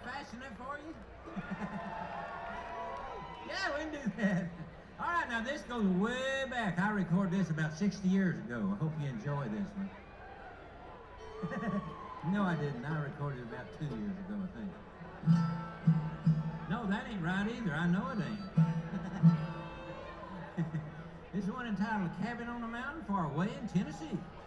fast enough for you? Yeah, we can do that. All right, now this goes way back. I recorded this about 60 years ago. I hope you enjoy this one. No, I didn't. I recorded it about 2 years ago, I think. No, that ain't right either. I know it ain't. This is one entitled Cabin on the Mountain, far away in Tennessee.